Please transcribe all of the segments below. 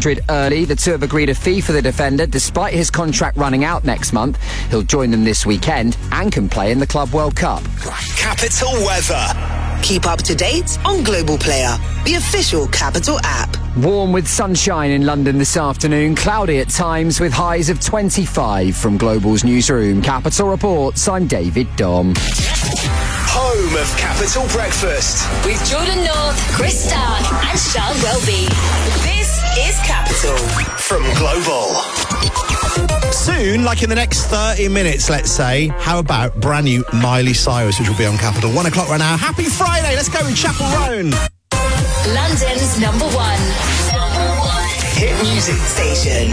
Madrid early. The two have agreed a fee for the defender despite his contract running out next month. He'll join them this weekend and can play in the Club World Cup. Capital weather. Keep up to date on Global Player, the official Capital app. Warm with sunshine in London this afternoon. Cloudy at times with highs of 25 from Global's newsroom. Capital Reports, I'm David Dom. Home of Capital Breakfast. With Jordan North, Chris Stark and Charles Welby. This is Capital. From Global. Soon, like in the next 30 minutes, let's say, how about brand new Miley Cyrus, which will be on Capital. 1 o'clock right now. Happy Friday. Let's go with Chapel Roan. London's number one hit music station.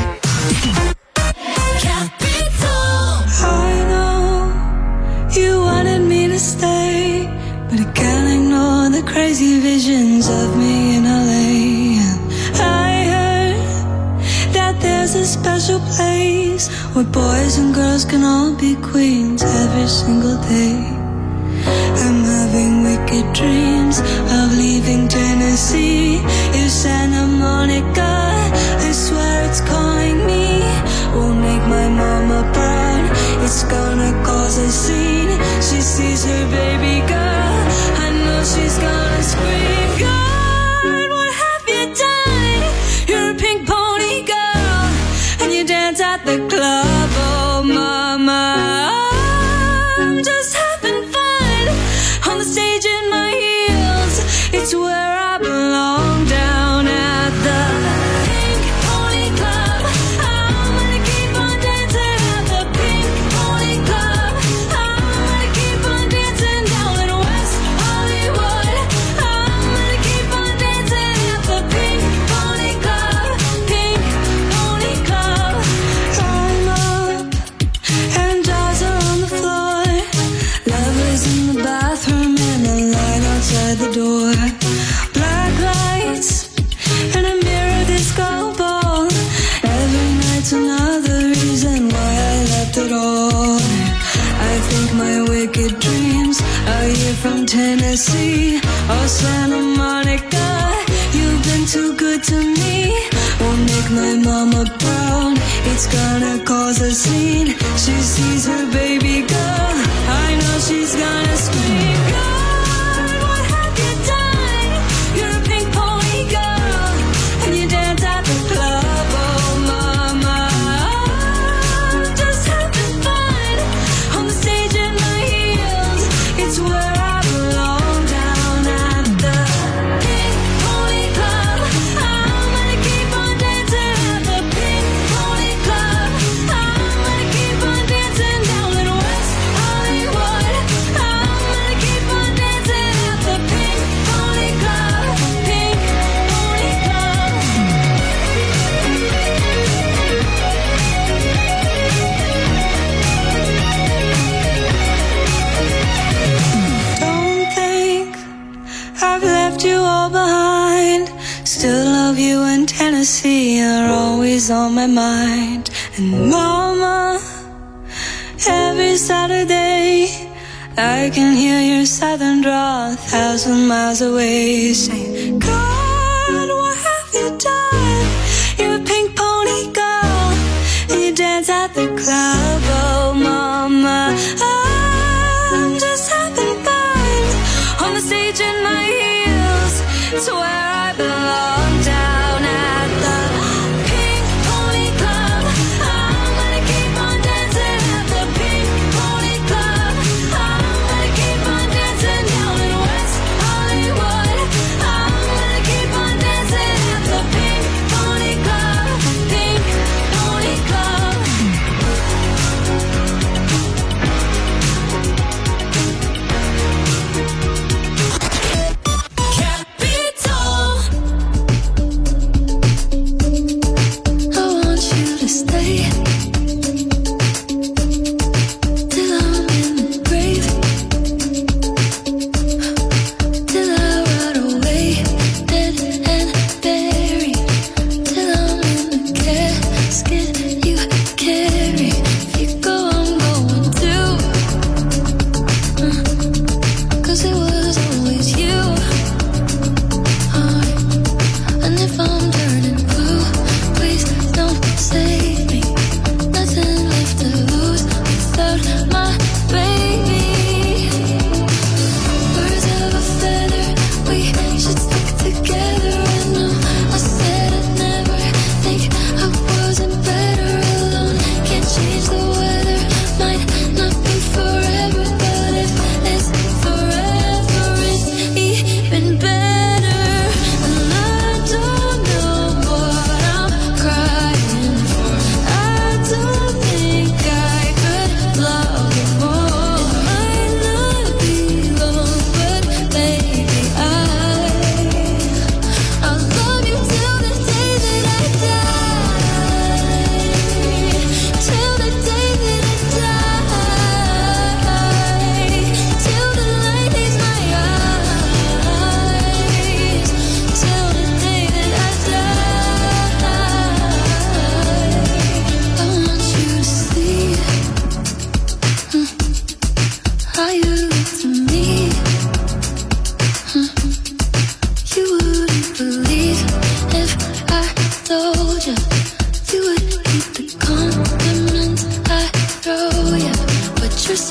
Capital. I know you wanted me to stay, but I can't ignore the crazy visions of me in LA. I heard that there's a special place where boys and girls can all be queens every single day. I'm having wicked dreams of leaving Tennessee. If Santa Monica, I swear it's calling me, won't make my mama proud. It's gonna cause a scene. She sees her baby girl, I know she's gonna scream. God, what have you done? You're a pink pony girl, and you dance at the club. Oh mama, I'm just having fun on the stage in my heels. It's where I belong, down at the Pink Pony Club. I'm gonna keep on dancing at the Pink Pony Club. I'm gonna keep on dancing down in West Hollywood. I'm gonna keep on dancing at the Pink Pony Club. Pink Pony Club. I'm up and dolls are on the floor. Lovers in the bathroom and a line outside the door. Black lights and a mirror disco ball. Every night's another reason why I left it all. I think my wicked dreams are here from Tennessee or Santa Monica. You've been too good to me, won't make my mama proud. It's gonna cause a scene. She sees her baby girl, I know she's gonna scream. God, what have you done? You're a pink pony girl, and you dance at the club. Oh mama, I'm just having fun on the stage in my heels. It's where I belong, down at the Pink Pony Club. I'm gonna keep on dancing at the Pink Pony Club. I'm gonna keep on dancing down in West Hollywood. I'm gonna keep on dancing at the Pink Pony Club. Pink Pony Club. Don't think I've left you all behind. Still love you in Tennessee, you're always on my mind. And mama, every Saturday I can hear your southern drawl 1,000 miles away, saying, God, what have you done? You're a pink pony girl, and you dance at the club. Oh mama, I'm just having fun on the stage in my heels. It's where I belong, down at the Pink Pony Club. I'm gonna keep on dancing at the Pink Pony Club. I'm gonna keep on dancing down in West Hollywood. I'm gonna keep on dancing at the Pink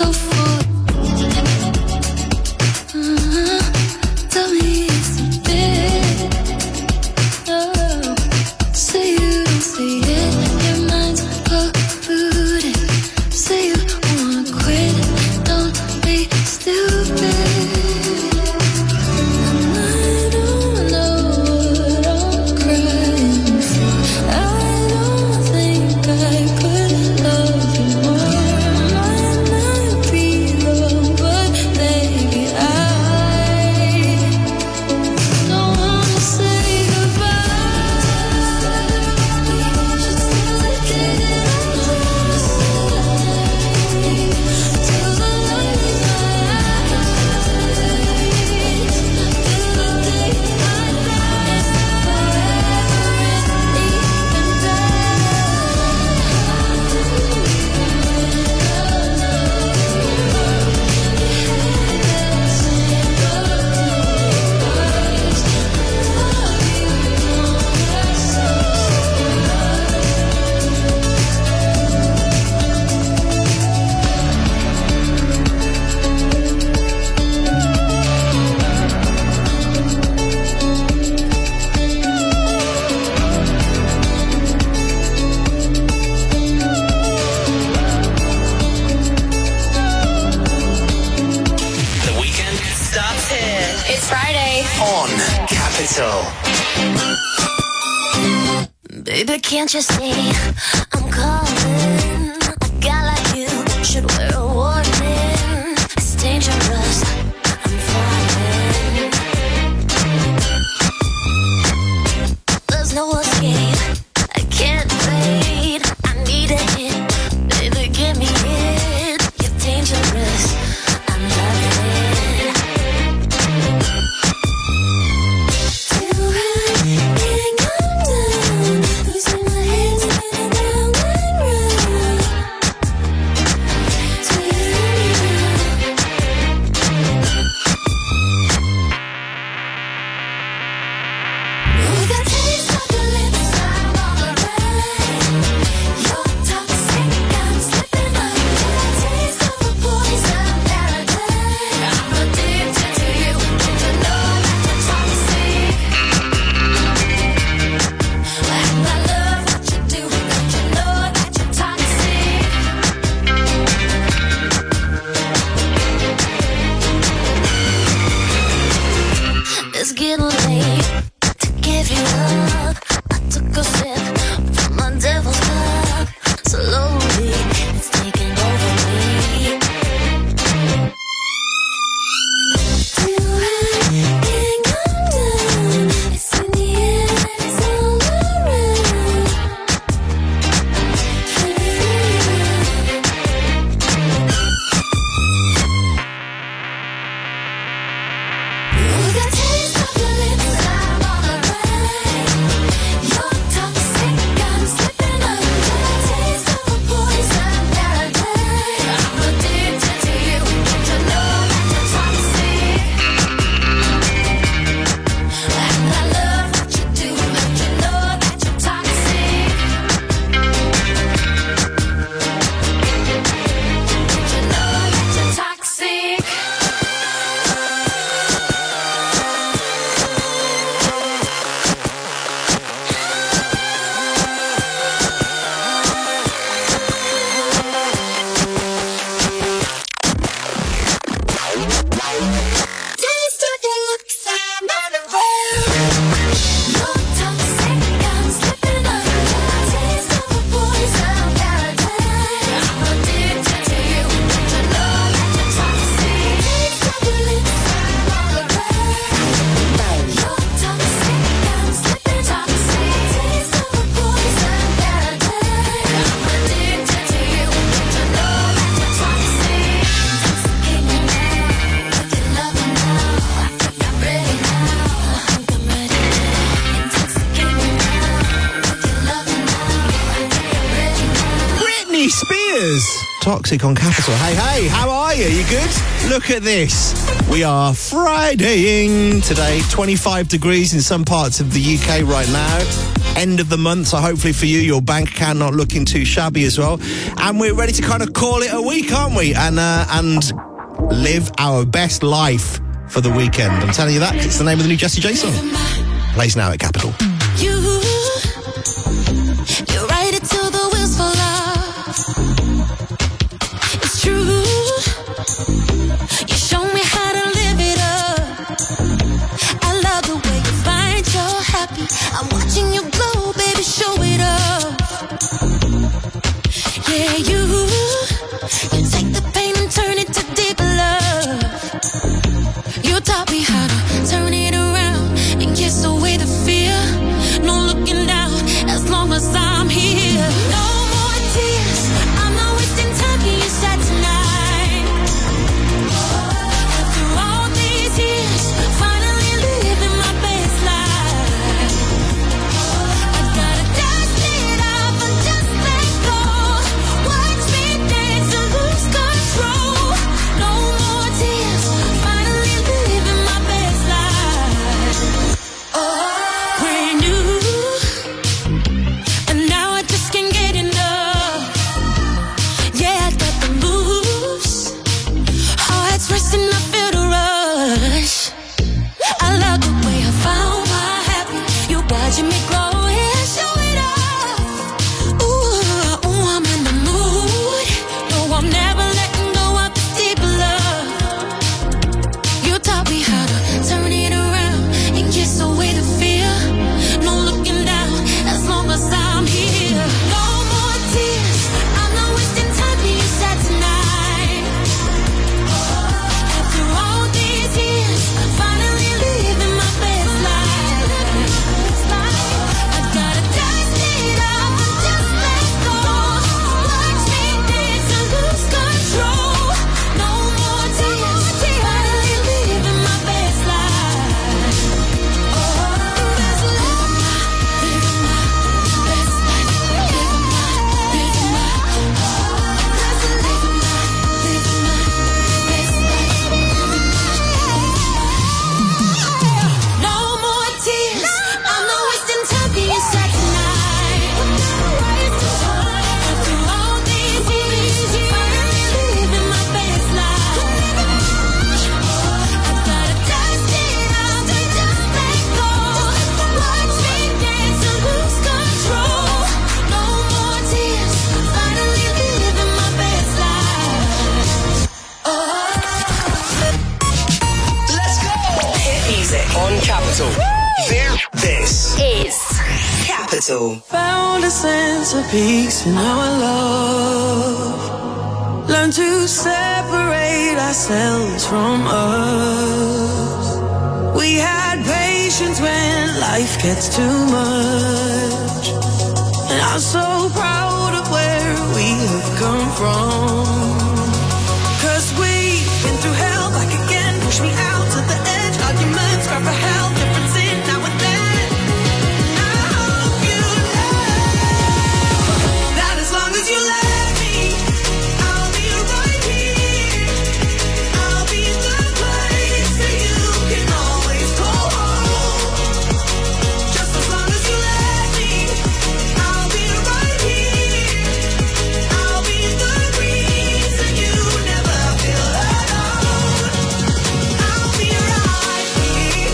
so full. Tell me it's a bit. Oh, say you don't see it. Your mind's polluted. Say you wanna quit. Don't be stupid. And I don't know what I'm crying for. I don't think I could love you more. Might not be wrong, but maybe I don't wanna say goodbye. Just take it till the light in my eyes. Till the day I die, forever is even The weekend starts here It's Friday. on Capital. Baby, can't you see I'm calling? A guy like you should wear a warning. It's dangerous. I'm falling. There's no escape. I can't wait. I need a hit. Baby, give me it. You're dangerous. I'm loving it. Till I can't come down. Losing my head, spinning round and round. Tears. Toxic on Capital. Hey, how are you? You good? Look at this. We are Fridaying today. 25 degrees in some parts of the UK right now. End of the month, so hopefully for you, your bank account not looking too shabby as well. And we're ready to kind of call it a week, aren't we? And live our best life for the weekend. I'm telling you that 'cause it's the name of the new Jessie J song. Plays now at Capital. You ride it till the wheels fall off. It's true. You show me how to live it up. I love the way you find you're happy. I'm watching you glow, baby, show it off. Yeah, you take the pain and turn it to deep love. You taught me how to turn it around and kiss away the fear. No looking down as long as I'm here. No more tears. I'm not wasting time. Can you start tonight? After all these years, finally living my best life. I gotta dust it off and just let go. Watch me dance and lose control. No more tears. Finally living my best life. Brand new. And now I just can't get enough. Yeah, I got the moves. Heart's racing, I feel the rush. I love the way I found my happy. You watching me grow, yeah, show it off. Ooh, I'm in the mood. No, I'm never letting go of this deep love. You taught me how to turn it around and kiss away the fear. No looking down as long as I'm here. No more tears. I'm not wasting time. Can you start tonight? After all these years, finally living my best life. I gotta dust it off and just let go. Watch me dance and lose control. No more tears. Finally living my best life. No more tears. I'm not wasting time. Can you start tonight? After all these years, finally living my best life. I gotta dust it off and just let go. Watch me dance and lose control. No more tears. Finally living my best life. Let's go. Hit music on Capital. This Is Capital. Found a sense of peace in our love. Learn to separate ourselves from us. We had patience when life gets too much. And I'm so proud of where we have come from. 'Cause we've been through hell back again. Push me out to the edge. Arguments, cry for help. Difference in now and then. I hope you know that as long as you let me, I'll be right here. I'll be the place that you can always call home. Just as long as you let me, I'll be right here. I'll be the reason you never feel alone. I'll be right here.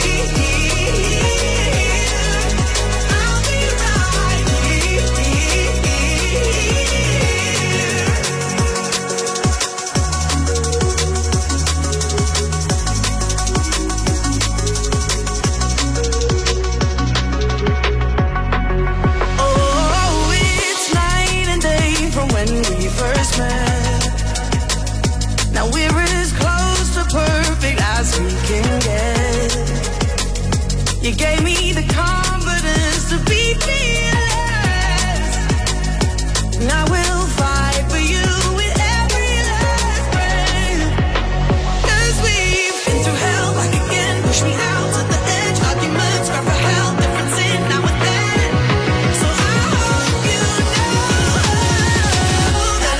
I'll be right here. Oh, it's night and day from when we first met. Now we're as close to perfect as we can get. You gave me the confidence to be fearless. And I will fight for you with every last breath. 'Cause we've been through hell back again. Push me out to the edge. Arguments, cry for help. Difference in now and then. So I hope you know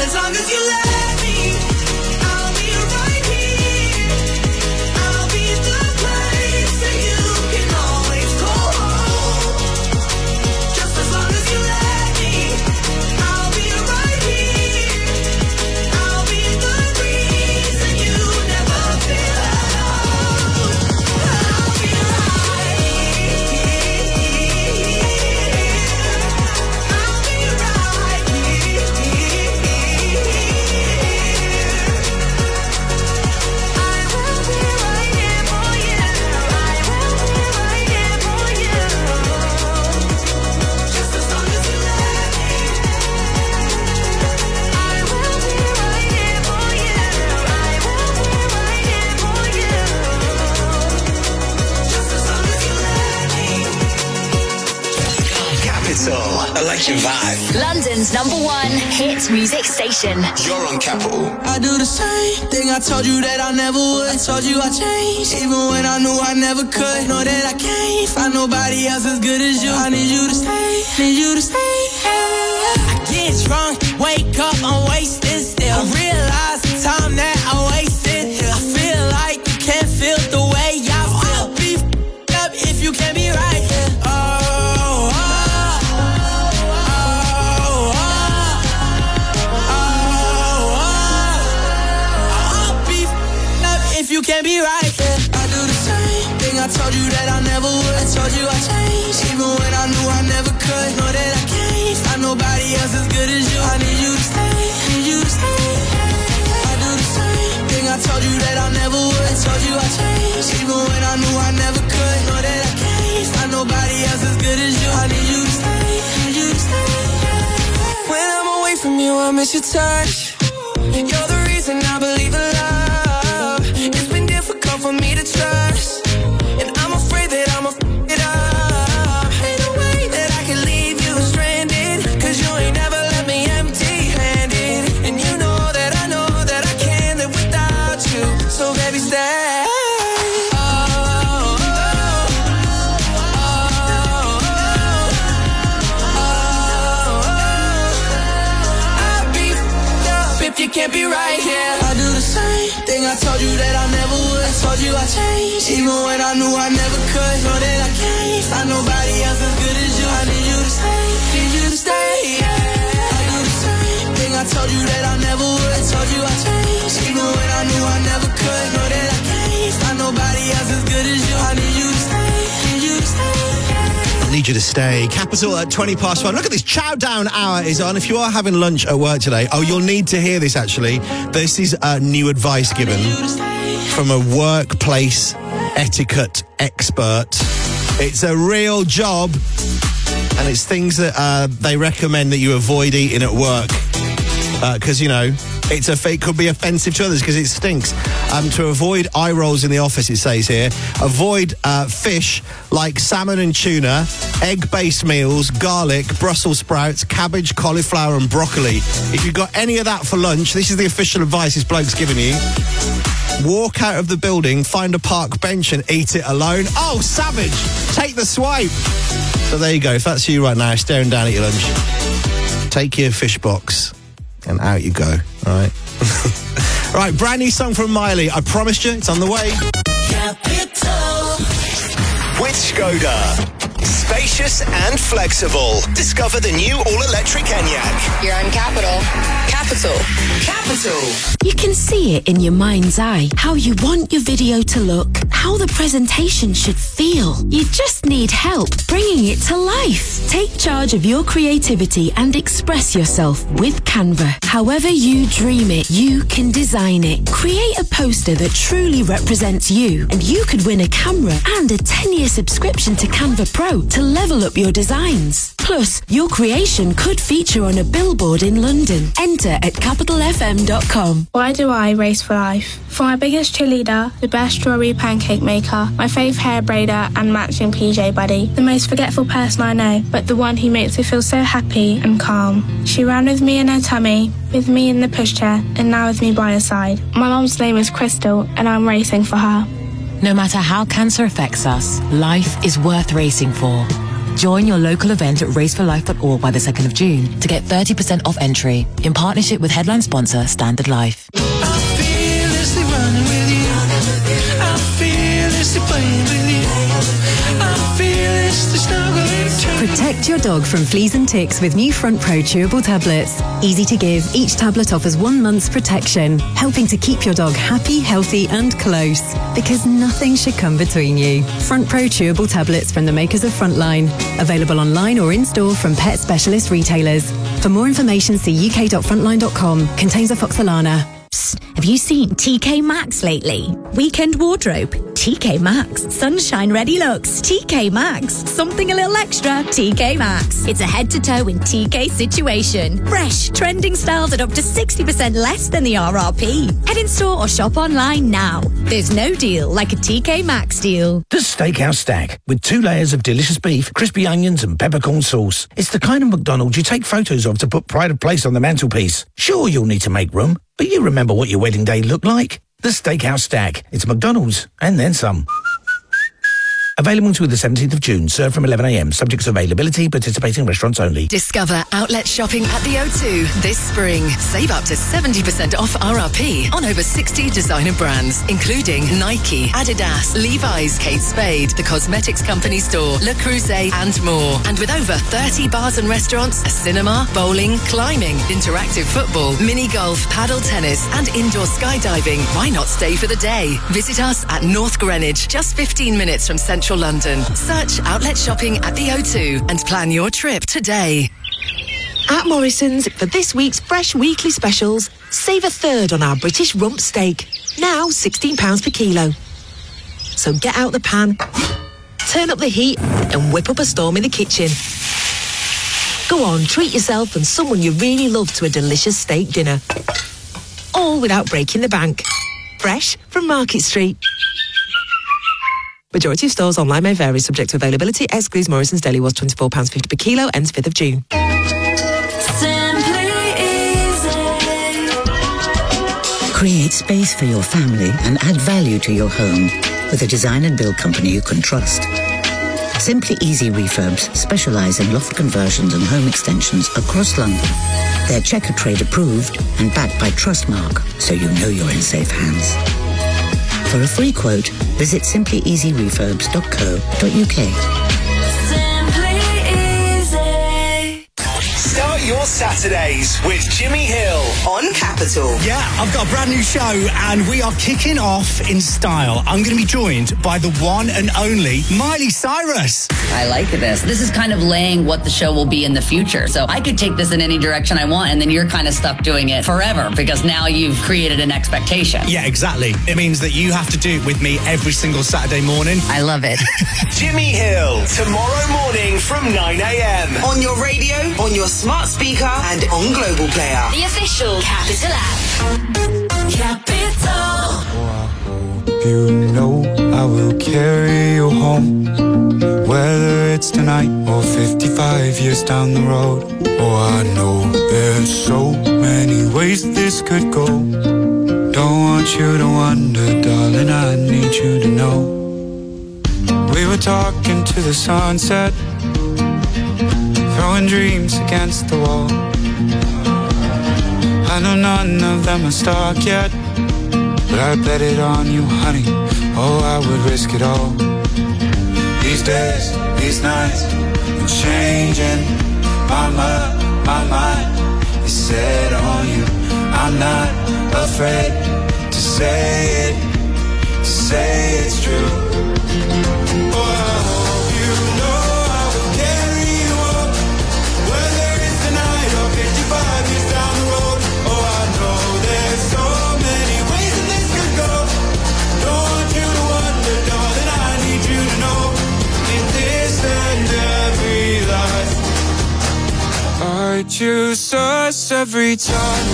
like your vibe. London's #1 hit music station. You're on Capital. I do the same thing I told you that I never would. I told you I changed, even when I knew I never could. Know that I can't find nobody else as good as you. I need you to stay, need you to stay. I get drunk, wake up, I'm wasted still. I realize the time that I wasted. I feel like you can't feel the way I feel. I'll be up if you can't be right here. You can't be right here. I do the same thing I told you that I never would. I told you I changed, even when I knew I never could. Know that I can't find nobody else as good as you. I need you to stay, need you to stay. I do the same thing I told you that I never would. I told you I changed, even when I knew I never could. Know that I can't find nobody else as good as you. I need you to stay, need you to stay. When I'm away from you, I miss your touch. You're the reason I believe in love. For me to trust, and I'm afraid that I'ma f it up. Ain't no way that I can leave you stranded, cause you ain't never left me empty-handed. And you know that I can't live without you. So baby, stay. I'll be f***ed up if you can't be right here. I do the same thing I told you that I never would. I told you I changed, even when I knew I never could. Know that I can't find nobody else as good as you. I need you to stay, need you to stay. I do the same thing I told you that I never would. I told you I changed, even when I knew I never could. Know that I can't find nobody else as good as you. I need you to stay, need you to stay. Need you to stay. Capital at 1:20. Look at this, Chow Down Hour is on. If you are having lunch at work today, you'll need to hear this actually. This is new advice given from a workplace etiquette expert. It's a real job, and it's things that they recommend that you avoid eating at work because, you know, it could be offensive to others because it stinks. To avoid eye rolls in the office, it says here, avoid fish like salmon and tuna, egg-based meals, garlic, Brussels sprouts, cabbage, cauliflower and broccoli. If you've got any of that for lunch, this is the official advice this bloke's giving you. Walk out of the building, find a park bench and eat it alone. Oh, savage! Take the swipe! So there you go. If that's you right now, staring down at your lunch, take your fish box and out you go. All right? Right, brand new song from Miley. I promised you, it's on the way. Capital. With Skoda. Spacious and flexible. Discover the new all-electric Enyaq. You're on Capital. Capital. Capital. You can see it in your mind's eye, how you want your video to look, how the presentation should feel. You just need help bringing it to life. Take charge of your creativity and express yourself with Canva. However you dream it, you can design it. Create a poster that truly represents you, and you could win a camera and a 10-year subscription to Canva Pro to level up your designs. Plus, your creation could feature on a billboard in London. Enter at capitalfm.com. Why do I race for life? For my biggest cheerleader, the best strawberry pancake maker, my fave hair braider and matching PJ buddy, the most forgetful person I know, but the one who makes me feel so happy and calm. She ran with me in her tummy, with me in the pushchair, and now with me by her side. My mum's name is Crystal, and I'm racing for her. No matter how cancer affects us, life is worth racing for. Join your local event at raceforlife.org by the 2nd of June to get 30% off entry in partnership with headline sponsor Standard Life. I'm fearlessly running with you. I'm fearlessly playing with you. I'm fearlessly snuggling to Protect your dog from fleas and ticks with new Front Pro chewable tablets. Easy to give, each tablet offers 1 month's protection, helping to keep your dog happy, healthy and close. Because nothing should come between you. Front Pro chewable tablets from the makers of Frontline. Available online or in-store from pet specialist retailers. For more information, see uk.frontline.com. Contains afoxolana. Have you seen TK Maxx lately? Weekend wardrobe. TK Maxx. Sunshine Ready looks. TK Maxx. Something a little extra. TK Maxx. It's a head-to-toe in TK situation. Fresh, trending styles at up to 60% less than the RRP. Head in store or shop online now. There's no deal like a TK Maxx deal. The Steakhouse Stack, with 2 layers of delicious beef, crispy onions and peppercorn sauce. It's the kind of McDonald's you take photos of to put pride of place on the mantelpiece. Sure, you'll need to make room, but you remember what your wedding day looked like. The Steakhouse Stack. It's McDonald's, and then some. Available until the 17th of June. Served from 11 a.m. Subject to availability. Participating restaurants only. Discover outlet shopping at the O2 this spring. Save up to 70% off RRP on over 60 designer brands, including Nike, Adidas, Levi's, Kate Spade, The Cosmetics Company Store, Le Creuset, and more. And with over 30 bars and restaurants, a cinema, bowling, climbing, interactive football, mini golf, paddle tennis, and indoor skydiving, why not stay for the day? Visit us at North Greenwich, just 15 minutes from Central London. Search outlet shopping at the O2 and plan your trip today. At Morrison's, for this week's fresh weekly specials, save a third on our British rump steak. Now £16 per kilo. So get out the pan, turn up the heat and whip up a storm in the kitchen. Go on, treat yourself and someone you really love to a delicious steak dinner. All without breaking the bank. Fresh from Market Street. Majority of stores online may vary, subject to availability. Excludes Morrison's. Daily was £24.50 per kilo, ends 5th of June. Create space for your family and add value to your home with a design and build company you can trust. Simply Easy Refurbs specialise in loft conversions and home extensions across London. They're Checker Trade approved and backed by Trustmark, so you know you're in safe hands. For a free quote, visit simplyeasyrefurbs.co.uk. Start your Saturdays with Jimmy Hill on Capital. Yeah, I've got a brand new show and we are kicking off in style. I'm going to be joined by the one and only Miley Cyrus. I like this. This is kind of laying what the show will be in the future. So I could take this in any direction I want and then you're kind of stuck doing it forever because now you've created an expectation. Yeah, exactly. It means that you have to do it with me every single Saturday morning. I love it. Jimmy Hill, tomorrow morning from 9 a.m. On your radio, on your smart speaker and on Global Player. The official Capital app. Capital. You know I will carry you home, whether it's tonight or 55 years down the road. Oh, I know there's so many ways this could go. Don't want you to wonder, darling, I need you to know. We were talking to the sunset, throwing dreams against the wall. I know none of them are stuck yet, but I bet it on you, honey. Oh, I would risk it all. These days, these nights, I'm changing my mind is set on you. I'm not afraid to say it's true. I choose us every time.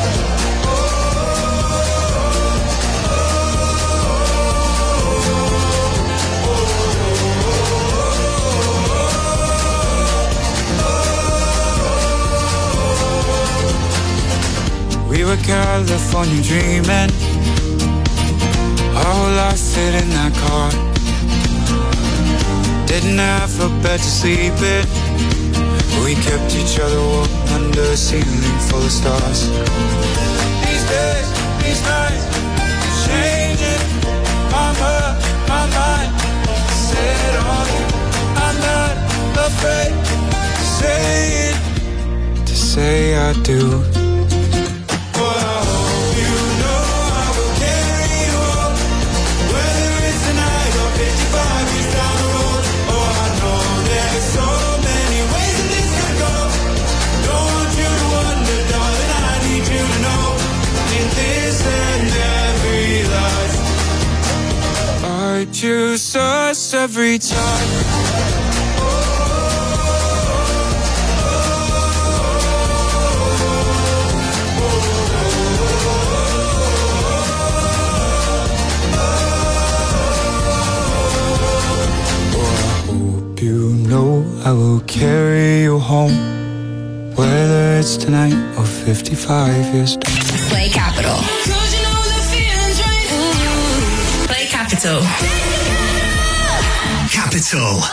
We were California dreaming, our whole life fit in that car. Didn't have a bed to sleep in, we kept each other warm under a ceiling full of stars. These days, these nights, changing my mind. Set on you, I'm not afraid to say I do. I confuse us every time. You know I will carry you home, whether it's tonight or 55 years. Play Capital. Play Capital. Capital.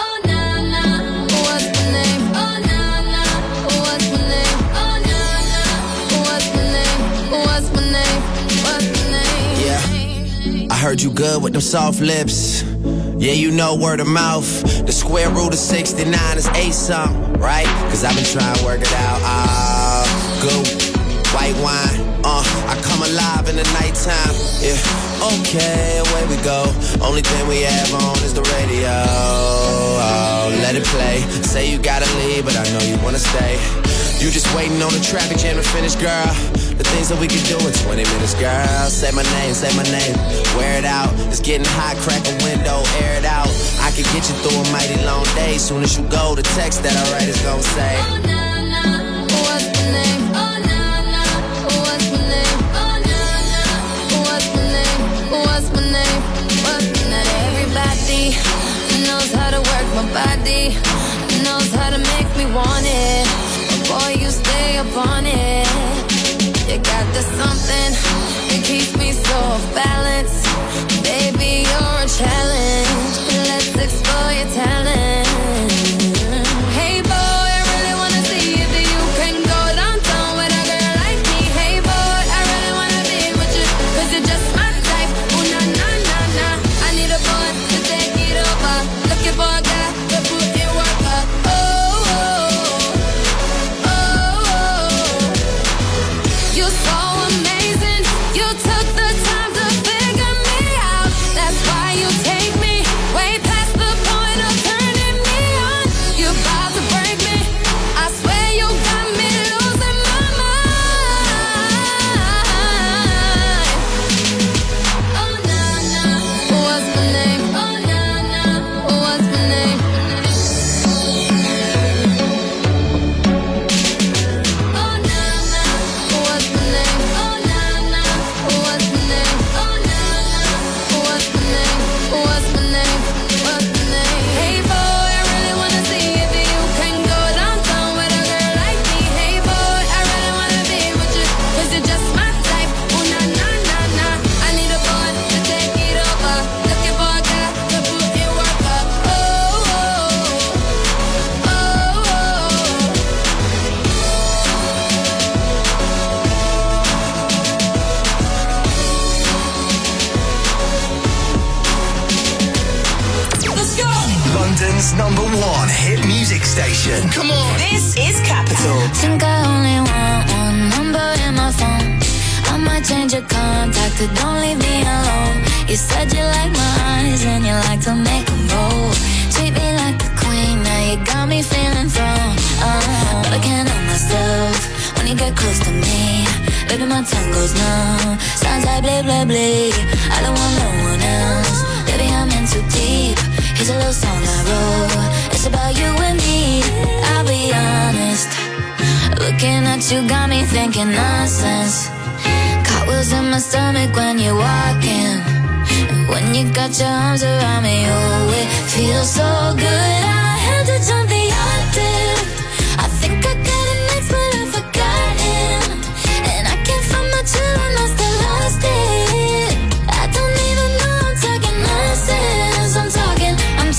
I heard you good with them soft lips. Yeah, you know word of mouth. The square root of 69 is 8 something, right? Cause I've been trying to work it out. Good white wine. I come alive in the nighttime. Yeah, okay, away we go. Only thing we have on is the radio. Oh, let it play. Say you gotta leave, but I know you wanna stay. You just waiting on the traffic jam to finish, girl. The things that we can do in 20 minutes, girl. Say my name, wear it out. It's getting hot, crack a window, air it out. I could get you through a mighty long day. Soon as you go, the text that I write is gonna say, oh, nah, nah, what's my name? Oh, nah, nah, what's my name? Oh, nah, nah, what's my name? What's my name? What's my name? Everybody knows how to work my body, knows how to make me want it. Boy, you stay up on it. You got the something that keeps me so off balance. Baby, you're a challenge. Let's explore your talent. Hey boy, I really wanna see if you can go downtown with a girl like me. Hey boy, I really wanna be with you, cause you're just my type. Oh na na na na, I need a boy to take it over. Looking for a guy to put in work up. You're so amazing. You took the time to figure me out. That's why you take me way past the point of turning me on. You're about to break me. I swear you got me losing my mind. Oh nah nah, what's my name? Oh nah nah, what's my name? London's #1 hit music station. Come on. This is Capital. Think I only want one number in my phone. I might change your contact, but don't leave me alone. You said you like my eyes and you like to make them roll. Treat me like a queen, now you got me feeling thrown. But I can't help myself when you get close to me. Baby, my tongue goes numb. Sounds like blah, blah, blah. I don't want no one else. Baby, I'm in too deep. Here's a little song I wrote. It's about you and me. I'll be honest. Looking at you got me thinking nonsense. Cartwheels in my stomach when you're walking. When you got your arms around me, oh, it feels so good. I had to jump the octave. I think I got it next, but I forgot him. And I can't find my chill and I still lost it. I don't even know I'm talking nonsense. I'm talking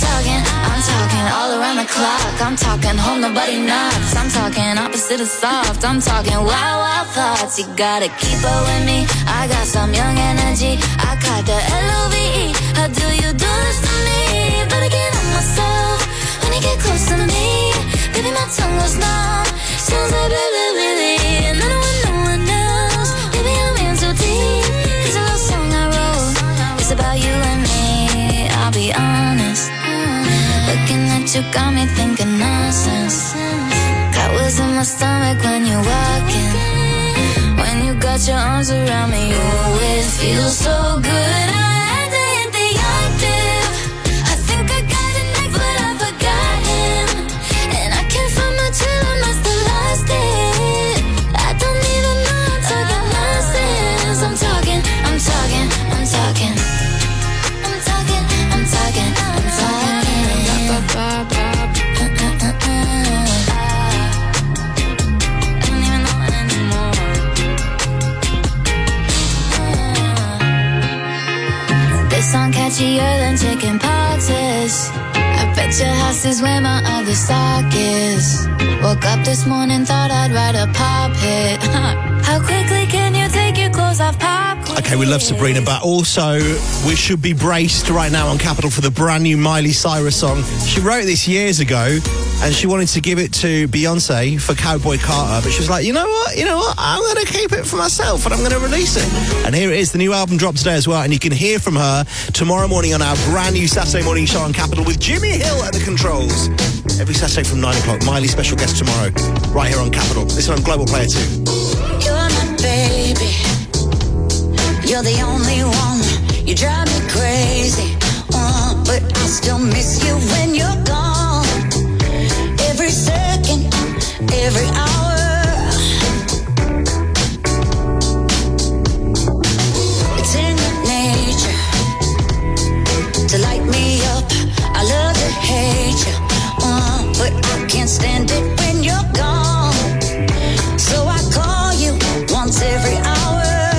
all around the clock. I'm talking home, nobody knocks. I'm talking opposite of soft. I'm talking wild, wild thoughts. You gotta keep up with me. I got some young energy. I caught the L-O-V-E. How do you do this to me? But I can't help myself when you get close to me. Baby, my tongue was numb. Sounds like blah, blah, blah, blah. And I don't want no one else. Baby, I'm in too deep. Here's a little song I wrote. It's about you and me. I'll be honest. Looking at you got me thinking nonsense. Cartwheels in my stomach when you're walking. When you got your arms around me, you always feel so good. I had to hit the octave. chicken poxes. I bet your house is where my other sock is. Woke up this morning, thought I'd write a pop hit. How quickly can you take your clothes off, pop? Okay, we love Sabrina, but also we should be braced right now on Capital for the brand new Miley Cyrus song. She wrote this years ago, and she wanted to give it to Beyonce for Cowboy Carter, but she was like, you know what, I'm going to keep it for myself and I'm going to release it. And here it is, the new album dropped today as well, and you can hear from her tomorrow morning on our brand new Saturday morning show on Capital with Jimmy Hill at the controls. Every Saturday from 9 o'clock, Miley special guest tomorrow, right here on Capital. Listen on Global Player 2. You're my baby. You're the only one. You drive me crazy. But I still miss you when you're gone. Every second, every hour. It's in your nature to light me up. I love to hate you, but I can't stand it when you're gone. So I call you once every hour.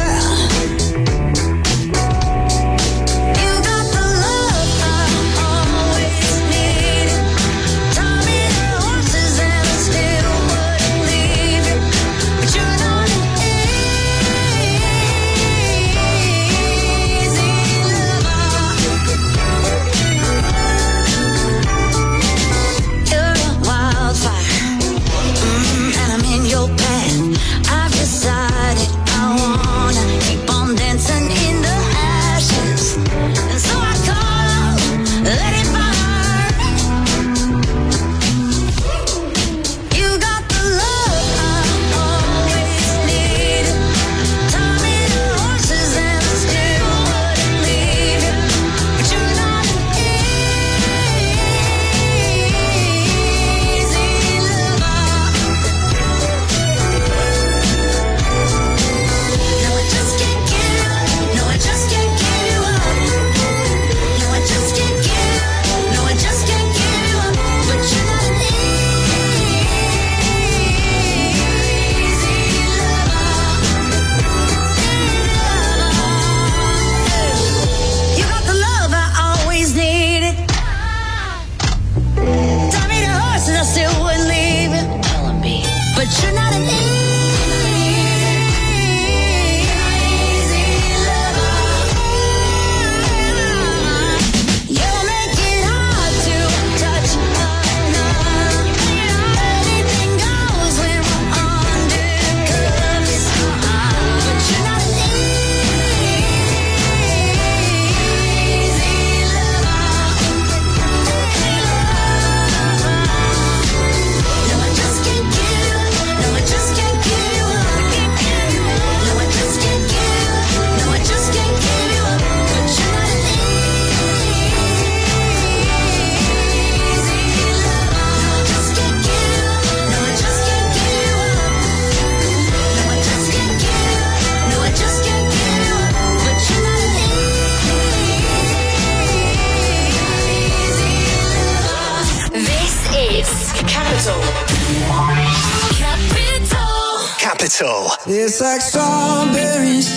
It's like strawberries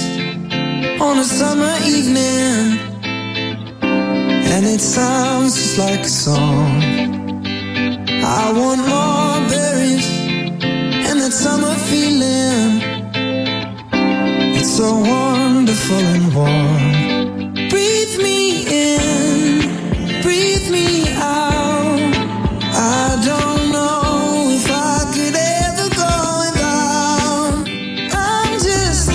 on a summer evening, and it sounds just like a song. I want more berries and that summer feeling. It's so wonderful and warm. Breathe me in, breathe me out. I don't know if I could ever go without. I'm just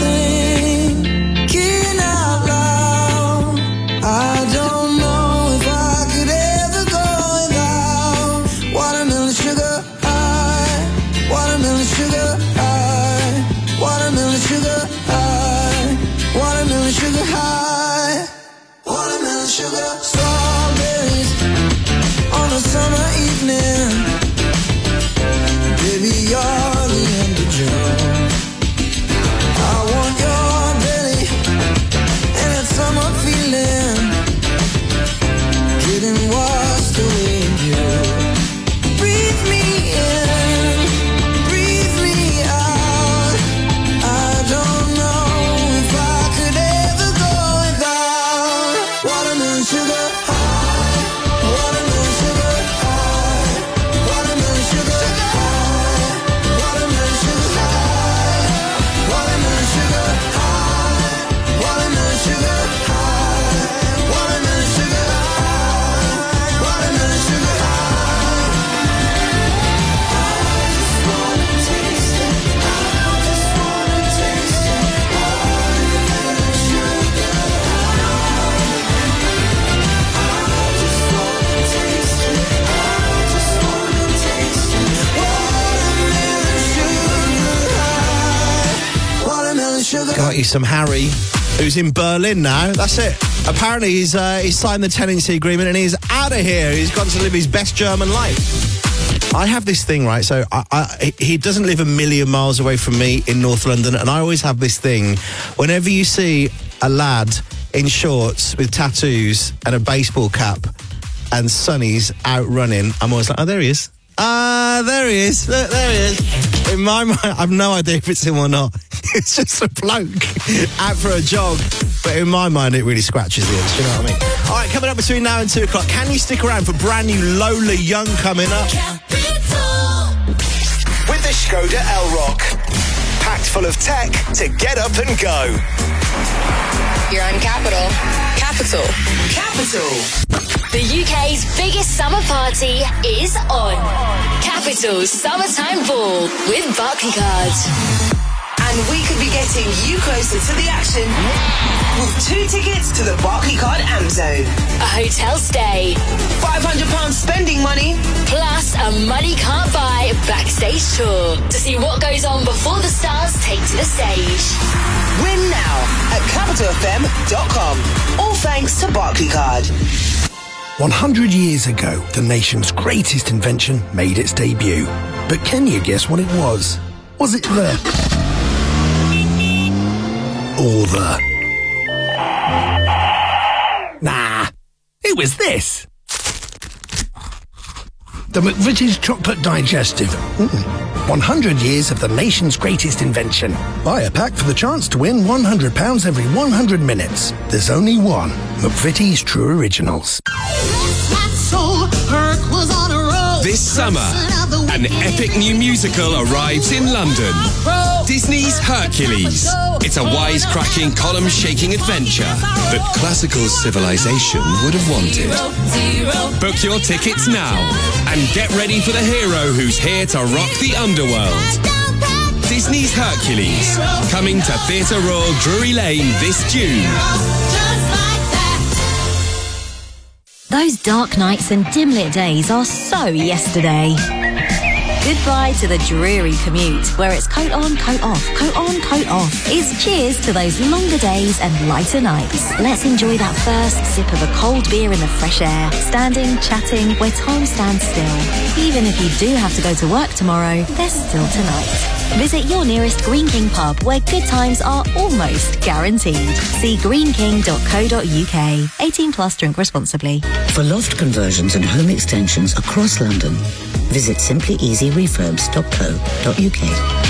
thinking out loud. I don't know if I could ever go without watermelon sugar high, watermelon sugar high, watermelon sugar high, watermelon sugar high, watermelon sugar. Strawberries on a summer evening. Baby, you're the end of June. I want your belly and that summer feeling, getting washed away in you. Breathe me in, breathe me out. I don't know if I could ever go without watermelon sugar high. sugar. Got you some Harry, who's in Berlin now. That's it. Apparently he's signed the tenancy agreement and he's out of here. He's gone to live his best German life. I have this thing, right? So he doesn't live a million miles away from me in North London, and I always have this thing. Whenever you see a lad in shorts with tattoos and a baseball cap and Sonny's out running, I'm always like, oh, there he is. There he is. There he is. In my mind, I've no idea if it's him or not. It's just a bloke out for a jog. But in my mind, it really scratches the itch, you know what I mean? All right, coming up between now and 2 o'clock, can you stick around for brand new Lola Young coming up? With the Skoda Elrock. Packed full of tech to get up and go. You're on Capital. The UK's biggest summer party is on. Capital's Summertime Ball with Barclaycard. And we could be getting you closer to the action with 2 tickets to the Barclaycard Am Zone. A hotel stay. £500 spending money. Plus a money can't buy backstage tour to see what goes on before the stars take to the stage. Win now at capitalfm.com. All thanks to Barclaycard. 100 years ago, the nation's greatest invention made its debut. But can you guess what it was? Was it the... or the... Nah, it was this. The McVitie's Chocolate Digestive. 100 years of the nation's greatest invention. Buy a pack for the chance to win £100 every 100 minutes. There's only one. McVitie's True Originals. This summer, an epic new musical arrives in London. Disney's Hercules. It's a wisecracking, column-shaking adventure that classical civilization would have wanted. Book your tickets now and get ready for the hero who's here to rock the underworld. Disney's Hercules, coming to Theatre Royal Drury Lane this June. Those dark nights and dim-lit days are so yesterday. Goodbye to the dreary commute, where it's coat on, coat off, coat on, coat off. It's cheers to those longer days and lighter nights. Let's enjoy that first sip of a cold beer in the fresh air, standing, chatting, where time stands still. Even if you do have to go to work tomorrow, there's still tonight. Visit your nearest Green King pub, where good times are almost guaranteed. See greenking.co.uk. 18 plus, drink responsibly. For loft conversions and home extensions across London, visit simplyeasyrefurbs.co.uk.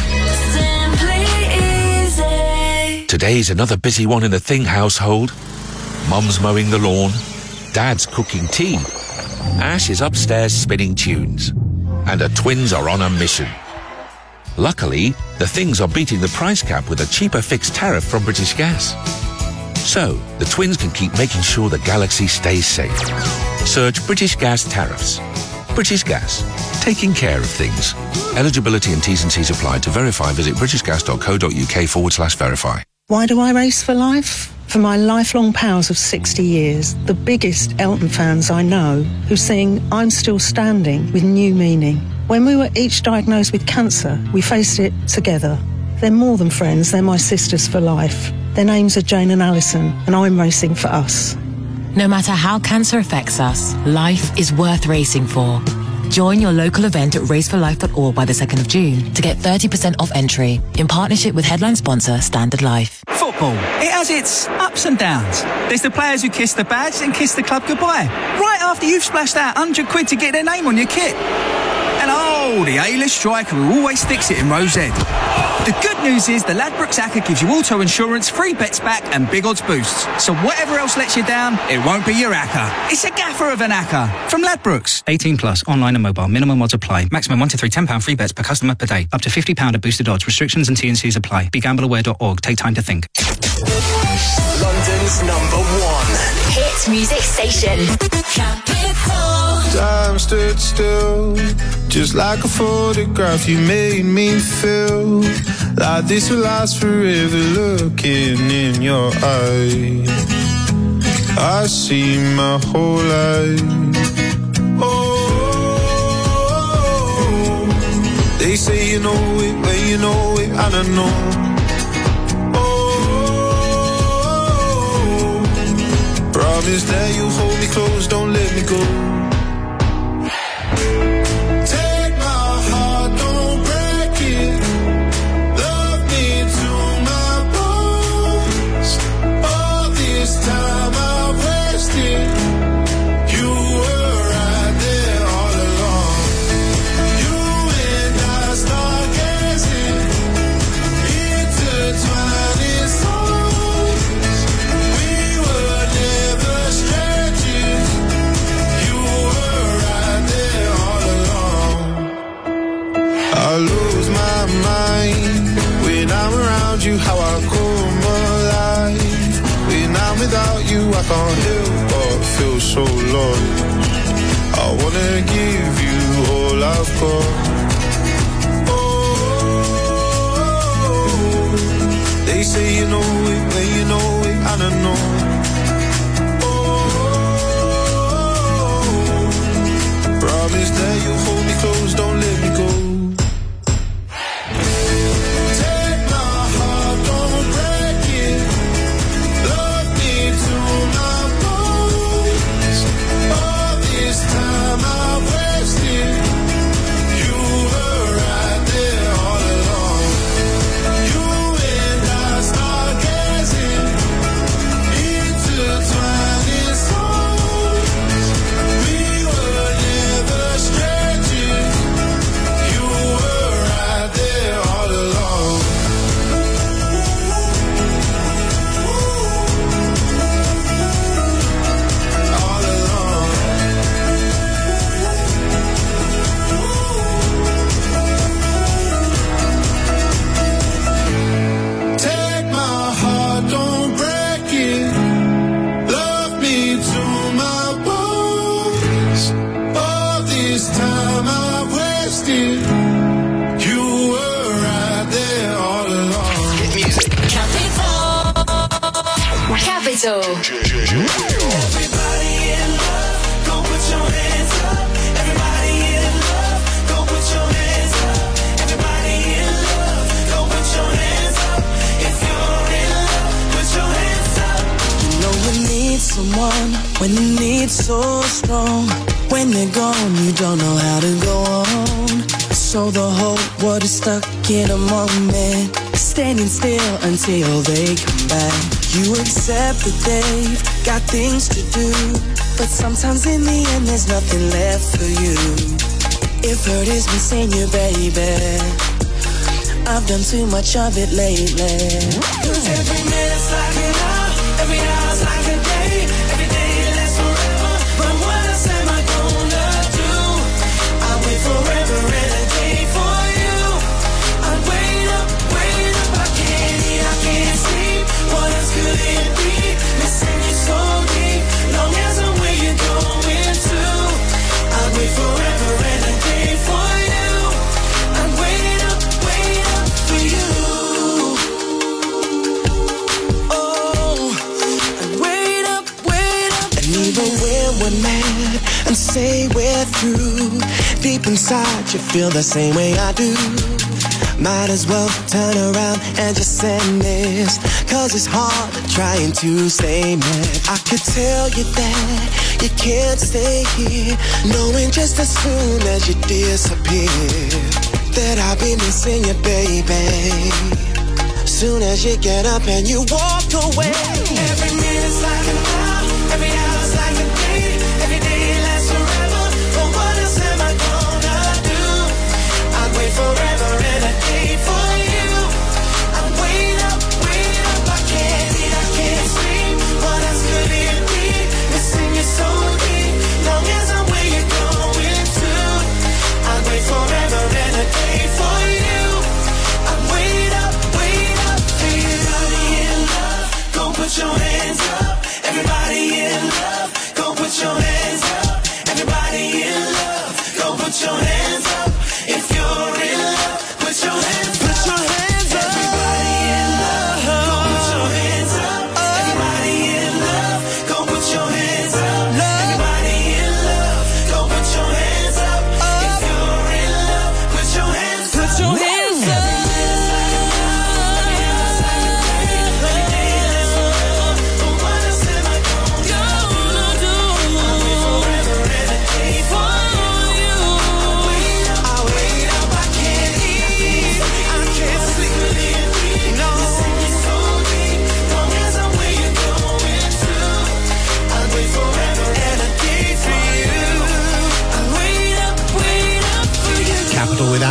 Simply Easy. Today's another busy one in the Thing household. Mum's mowing the lawn, Dad's cooking tea, Ash is upstairs spinning tunes, and the twins are on a mission. Luckily, the Things are beating the price cap with a cheaper fixed tariff from British Gas. So, the twins can keep making sure the galaxy stays safe. Search British Gas tariffs. British Gas, taking care of things. Eligibility and T's and C's apply. To verify, visit britishgas.co.uk/verify. Why do I race for life? For my lifelong pals of 60 years, the biggest Elton fans I know, who sing I'm Still Standing with new meaning. When we were each diagnosed with cancer, we faced it together. They're more than friends, they're my sisters for life. Their names are Jane and Alison, and I'm racing for us. No matter how cancer affects us, life is worth racing for. Join your local event at raceforlife.org by the 2nd of June to get 30% off entry in partnership with headline sponsor Standard Life. Football, it has its ups and downs. There's the players who kiss the badge and kiss the club goodbye, right after you've splashed out £100 to get their name on your kit. And the A-list striker who always sticks it in row Z. The good news is the Ladbrokes ACCA gives you auto insurance, free bets back and big odds boosts. So whatever else lets you down, it won't be your ACCA. It's a gaffer of an ACCA from Ladbrokes. 18 plus, online and mobile. Minimum odds apply. Maximum 1 to 3 £10 free bets per customer per day. Up to £50 of boosted odds. Restrictions and T&Cs apply. BeGambleAware.org. Take time to think. London's #1 hit music station. Time stood still, just like a photograph. You made me feel like this will last forever. Looking in your eyes, I see my whole life. Oh, they say you know it when you know it, and I know. Oh, Promise that you'll hold me close, don't let me go. Take my heart, don't break it. Love me to my bones. All this time I've wasted. You were right there all along. You and I stargazing, intertwining souls. We were never strangers. You were right there all along. I lose my mind when I'm around you, how I come alive. When I'm without you, I can't help but feel so lost. I wanna give you all I've got. Oh, they say you know it when you know it, and I know. Oh, promise that you'll hold me close, don't let me go. Take my heart, don't break it. Love me to my bones. All this time I've wasted. You were right there all along. You and I stargazing, intertwining souls. We were never strangers. You were right there all along. All along. Take my heart, don't break it. Love me to my bones. All this time I've wasted. You were right there all along. Hit music. Capital. Everybody in love, go put your hands up. Everybody in love, go put your hands up. Everybody in love, go put your hands up. If you're in love, put your hands up. You know you need someone when the need's so strong. When they're gone, you don't know how to go on. So the whole world is stuck in a moment, standing still until they come back. You accept that they've got things to do, but sometimes in the end there's nothing left for you. If hurt is missing you, baby, I've done too much of it lately. 'Cause every minute's like an hour, every hour's like a day, every day lasts forever. But what else am I gonna do? I'll wait forever and a day for you. I'll wait up, I can't eat, I can't sleep. What else could it be? Missing you so deep, long as I'm where you're going to. I'll wait forever and a day for you. I'll wait up for you. Oh, and wait up. And even when we're mad and say we're through, deep inside you feel the same way I do. Might as well turn around and just send this, 'cause it's hard trying to stay mad. I could tell you that you can't stay here, knowing just as soon as you disappear that I'll be missing you, baby. Soon as you get up and you walk away. Every minute's like an hour, every hour's like a day, every day lasts forever. But what else am I gonna do? I'll wait forever and a day for you. I'll wait up, I can't eat, I can't sleep. What else could it be? Missing you so deep, long as I'm where you're going to. I'll wait forever and a day for you. I'll wait up for you. Everybody in love, go put your hands up.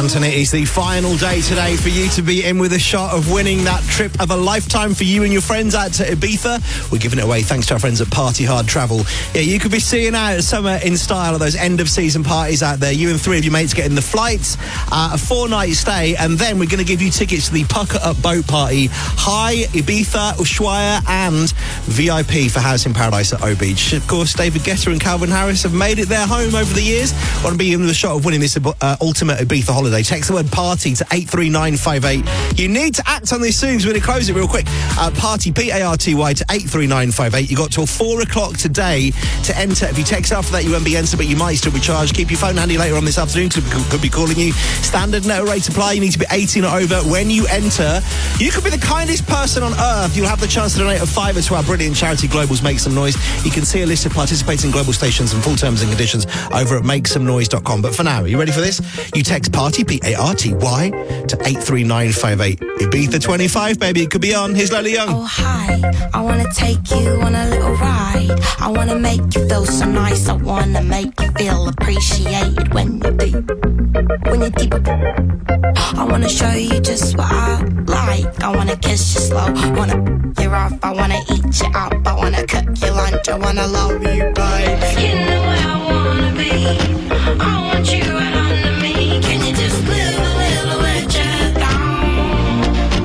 Anton. It is the final day today for you to be in with a shot of winning that trip of a lifetime for you and your friends out to Ibiza. We're giving it away thanks to our friends at Party Hard Travel. Yeah, you could be seeing out summer in style at those end-of-season parties out there. You and 3 of your mates getting the flights, a 4-night stay, and then we're going to give you tickets to the Pucker Up Boat Party, High, Ibiza, Ushuaia, and VIP for House in Paradise at O Beach. Of course, David Guetta and Calvin Harris have made it their home over the years. Want to be in the shot of winning this ultimate Ibiza holiday? Text the word party to 83958. You need to act on this soon, so we're going to close it real quick. Party, P-A-R-T-Y, to 83958. You got till 4 o'clock today to enter. If you text after that, you won't be entered, but you might still be charged. Keep your phone handy later on this afternoon, because could be calling you. Standard net rate apply. You need to be 18 or over when you enter. You could be the kindest person on earth. You'll have the chance to donate a $5 to our brilliant charity Global's Make Some Noise. You can see a list of participating global stations and full terms and conditions over at makesomenoise.com. But for now, are you ready for this? You text party, P-A-R-T-Y, to 83958. Ibiza 25, baby. It could be on. Here's Lola Young. Oh, hi. I want to take you on a little ride. I want to make you feel so nice. I want to make you feel appreciated when you're deep. When you're deep. I want to show you just what I like. I want to kiss you slow. Want to you off. I want to eat you up. I want to cook your lunch. I want to love you, babe. You know where I want to be. I want you right under me. Can you just live a little bit down?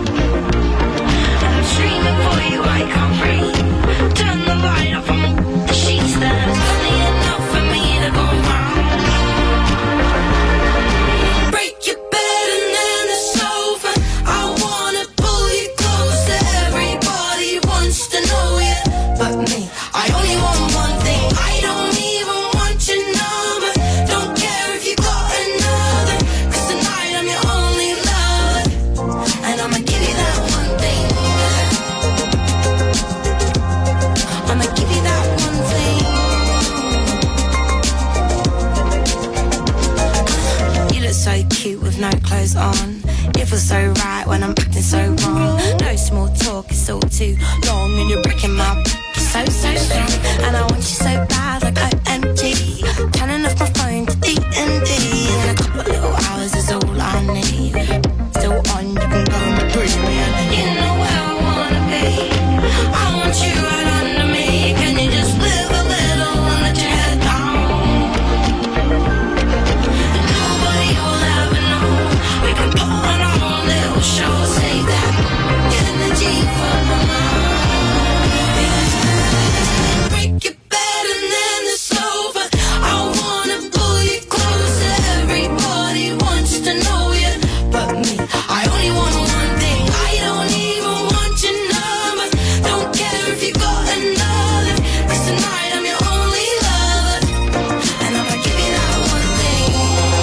I'm streaming for you, I can't breathe. Turn the light off on the sheets. There's plenty enough for me to go round. Break your bed and then the sofa. I wanna pull you close. Everybody wants to know you, but me. I only want one thing. I don't even want your number. Don't care if you got another, 'cause tonight I'm your only lover, and I'ma give you that one thing. I'ma give you that one thing. You look so cute with no clothes on. It feels so right when I'm acting so wrong. No small talk, it's all too long, and you're breaking my so strong. And I want you so bad, like OMG. Turning off my phone to D&D, and a couple little hours is all I need. Still on, you can go and breathe me in. You know where I wanna be. I want you right under me. Can you just live a little and let your head down? Nobody will ever know. We can put on our own little show. Save that energy for the night. Break your bed and then the sofa. I wanna pull you close. Everybody wants to know you, but me. I only want one thing. I don't even want your number. Don't care if you got another, 'cause tonight I'm your only lover, and I'ma give you that one thing.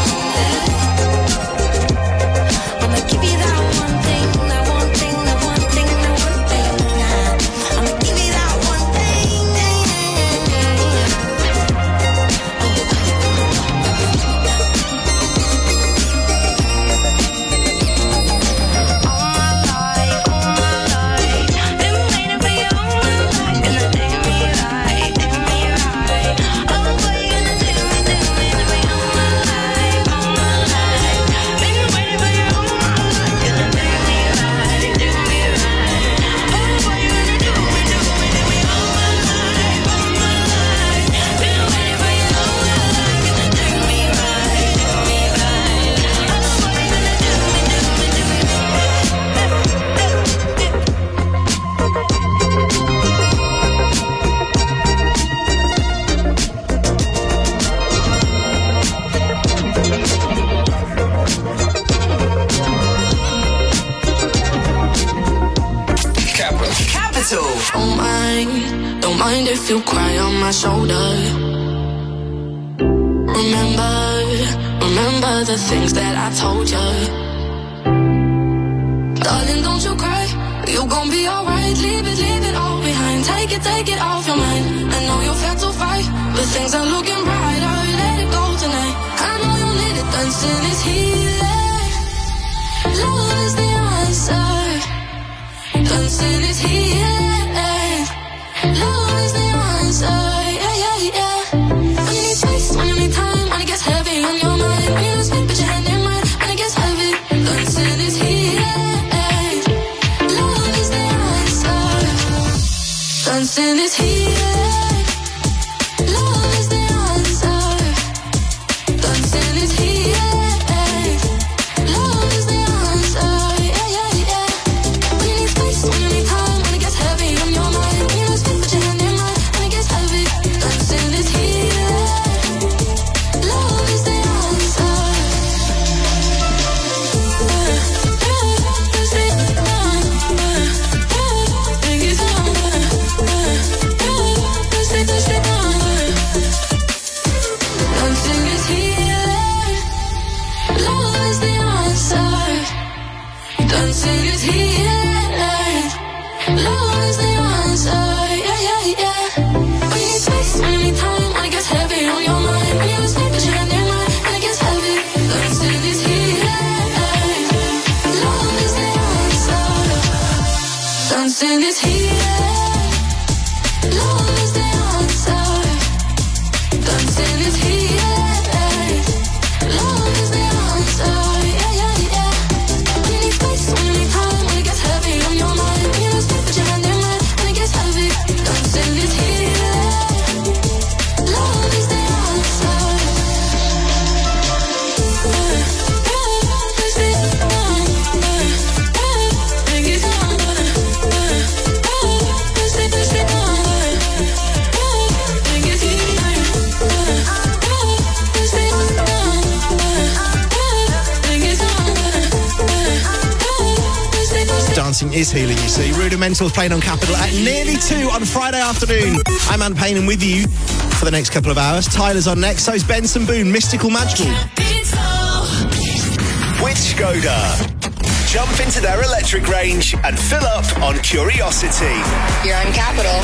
I'ma give you that one thing, that one thing, that one thing, that one thing. I'ma give you that one thing. Capital. Don't mind if you cry on my shoulder. Remember the things that I told you. Darling, don't you cry. You gon' be alright. Leave it all behind. Take it off your mind. I know you'll feel to fight, but things are looking brighter. Let it go tonight. I know you need it. Dancing is healing. Love is the answer. Dancing is healing. Love is the answer. Yeah. When you need space, when you need time, when it gets heavy on your mind, when you lose sleep, put your hand in mine. When it gets is healing. Love is the answer. Dancing is healing. Love is the answer. Yeah, yeah, yeah. When you need space, when you need time, when it gets heavy on your mind, when you lose faith, put your hand in mine, when it gets heavy. Dancing is healing. Love is the answer. Dancing is healing. Love is the answer. Dancing is healing. Love is the answer. Yeah, yeah, yeah. When you need space, when you need time, when it gets heavy on your mind, when you lose faith, put your hand in mine, when it gets heavy. Dancing is healing. Love is the answer. Dancing is healing. Love is the answer. Dancing is healing. Love is the answer. Yeah, yeah, yeah. When you need space, when you need time, when it gets heavy on your mind, when you lose faith, put your hand in mine, when it gets heavy. Dancing is healing. Love is the answer. Dancing is healing, you see. Rudimental playing on Capital at nearly 2 on Friday afternoon. I'm Anne Payne and with you for the next couple of hours. Tyler's on next, so's Benson Boone, Mystical Magical. With Skoda. Jump into their electric range and fill up on Curiosity. You're on Capital.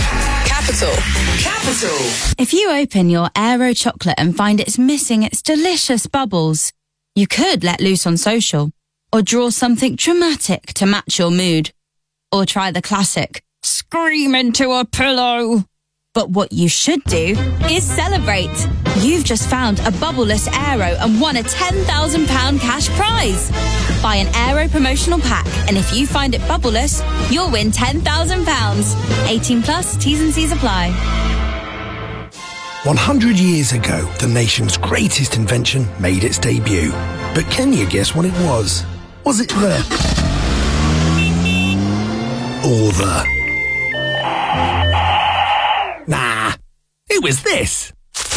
If you open your Aero chocolate and find it's missing its delicious bubbles, you could let loose on social, or draw something dramatic to match your mood, or try the classic, scream into a pillow. But what you should do is celebrate. You've just found a bubbleless Aero and won a £10,000 cash prize. Buy an Aero promotional pack, and if you find it bubbleless, you'll win £10,000. 18 plus, T's and C's apply. 100 years ago, the nation's greatest invention made its debut. But can you guess what it was? Was it the... or the... Nah, it was this.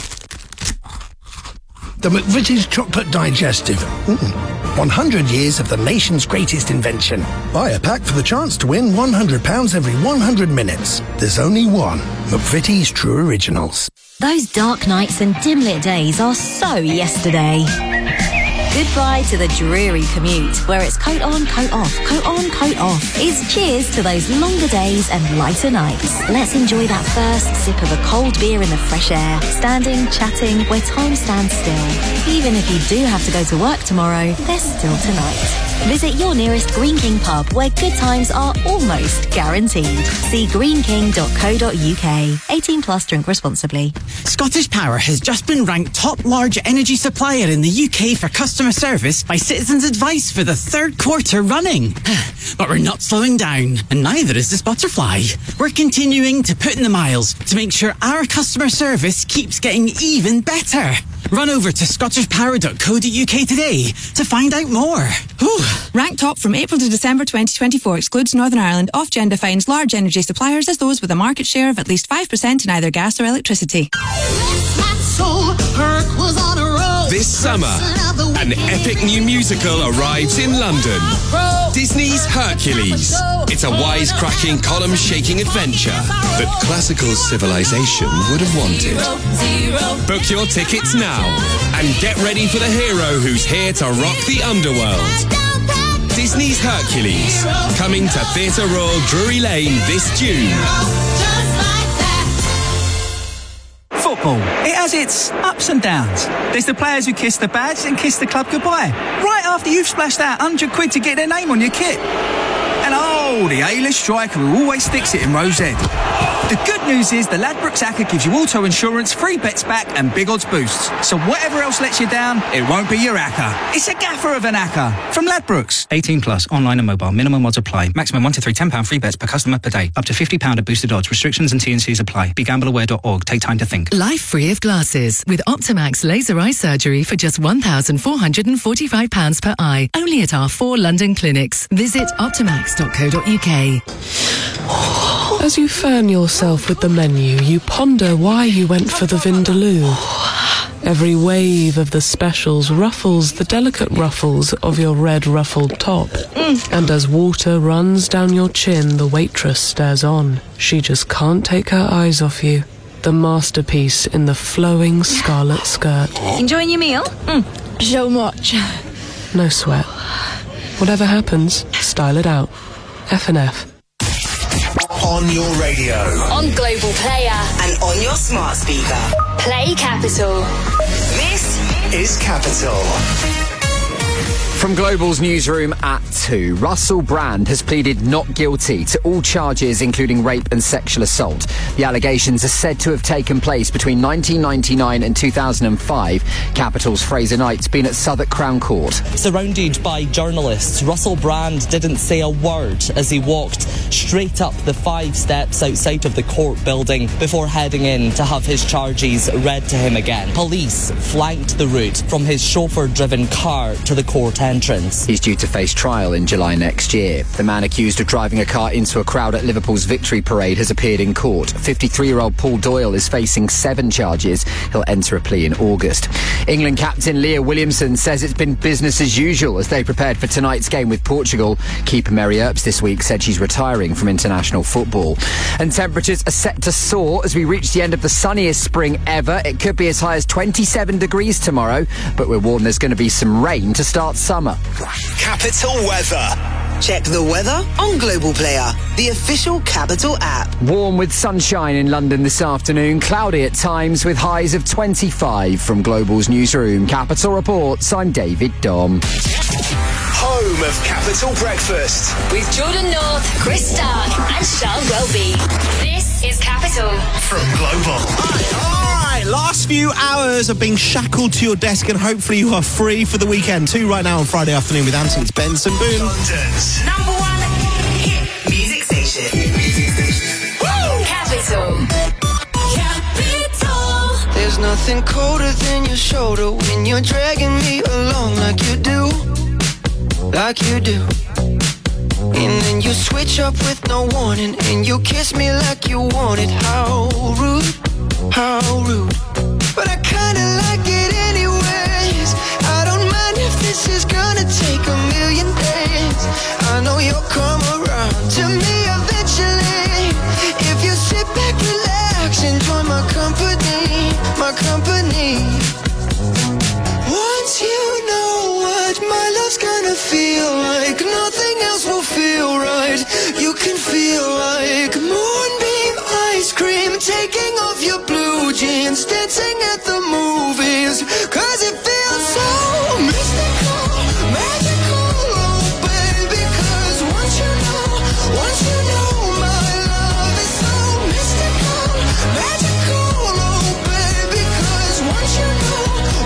The McVitie's Chocolate Digestive. 100 years of the nation's greatest invention. Buy a pack for the chance to win £100 every 100 minutes. There's only one. McVitie's True Originals. Those dark nights and dim-lit days are so yesterday. Goodbye to the dreary commute, where it's coat on, coat off, coat on, coat off. It's cheers to those longer days and lighter nights. Let's enjoy that first sip of a cold beer in the fresh air, standing, chatting, where time stands still. Even if you do have to go to work tomorrow, there's still tonight. Visit your nearest Green King pub, where good times are almost guaranteed. See greenking.co.uk. 18 plus, drink responsibly. Scottish Power has just been ranked top large energy supplier in the UK for customer service by Citizens Advice for the third quarter running. But we're not slowing down, and neither is this butterfly. We're continuing to put in the miles to make sure our customer service keeps getting even better. Run over to scottishpower.co.uk today to find out more. Whew. Ranked top from April to December 2024 excludes Northern Ireland. Ofgem defines large energy suppliers as those with a market share of at least 5% in either gas or electricity. This summer, an epic new musical arrives in London. Disney's Hercules. It's a wisecracking, column-shaking adventure that classical civilization would have wanted. Book your tickets now and get ready for the hero who's here to rock the underworld. Disney's Hercules, coming to Theatre Royal Drury Lane this June. Football, it has its ups and downs. There's the players who kiss the badge and kiss the club goodbye, right after you've splashed out £100 to get their name on your kit. And oh, Oh, the A-list striker who always sticks it in Rosette. The good news is the Ladbrokes Acca gives you auto insurance, free bets back and big odds boosts. So whatever else lets you down, it won't be your Acca. It's a gaffer of an Acca from Ladbrokes. 18 plus, online and mobile. Minimum odds apply. Maximum 1 to 3 £10 free bets per customer per day. Up to £50 of boosted odds. Restrictions and T&Cs apply. BeGambleAware.org. Take time to think. Life free of glasses with Optimax laser eye surgery for just £1,445 per eye. Only at our 4 London clinics. Visit optimax.co.uk. As you fan yourself with the menu, you ponder why you went for the Vindaloo. Every wave of the specials ruffles the delicate ruffles of your red ruffled top. And as water runs down your chin, the waitress stares on. She just can't take her eyes off you. The masterpiece in the flowing scarlet skirt. Enjoying your meal? So much. No sweat. Whatever happens, style it out. F&F. On your radio. On Global Player. And on your smart speaker. Play Capital. This is Capital. From Global's newsroom at 2, Russell Brand has pleaded not guilty to all charges including rape and sexual assault. The allegations are said to have taken place between 1999 and 2005. Capital's Fraser Knight's been at Southwark Crown Court. Surrounded by journalists, Russell Brand didn't say a word as he walked straight up the 5 steps outside of the court building before heading in to have his charges read to him again. Police flanked the route from his chauffeur-driven car to the court entrance. He's due to face trial in July next year. The man accused of driving a car into a crowd at Liverpool's Victory Parade has appeared in court. 53-year-old Paul Doyle is facing 7 charges. He'll enter a plea in August. England captain Leah Williamson says it's been business as usual as they prepared for tonight's game with Portugal. Keeper Mary Earps this week said she's retiring from international football. And temperatures are set to soar as we reach the end of the sunniest spring ever. It could be as high as 27 degrees tomorrow, but we're warned there's going to be some rain to start summer. Capital weather. Check the weather on Global Player, the official Capital app. Warm with sunshine in London this afternoon, cloudy at times with highs of 25. From Global's newsroom, Capital Reports, I'm David Dom. Home of Capital Breakfast. With Jordan North, Chris Stark and Charles Welby. This is Capital. From Global. All right, last few hours of being shackled to your desk and hopefully you are free for the weekend. 2 right now on Friday afternoon with Anthony's Benson Boone. London's number 1 hit music station. Woo! Capital. There's nothing colder than your shoulder when you're dragging me along like you do. Like you do. And then you switch up with no warning and you kiss me like you want it. How rude, how rude. But I kinda like it anyways. I don't mind if this is gonna take a million days. I know you'll come around to me eventually. If you sit back, relax, enjoy my company, my company. Once you know what my love's gonna feel like, nothing else will feel right. You can feel like moonbeam ice cream, taking off your blue jeans, dancing at the movies, 'cause it feels so mystical, magical, oh baby, 'cause once you know my love is so mystical, magical, oh baby, 'cause once you know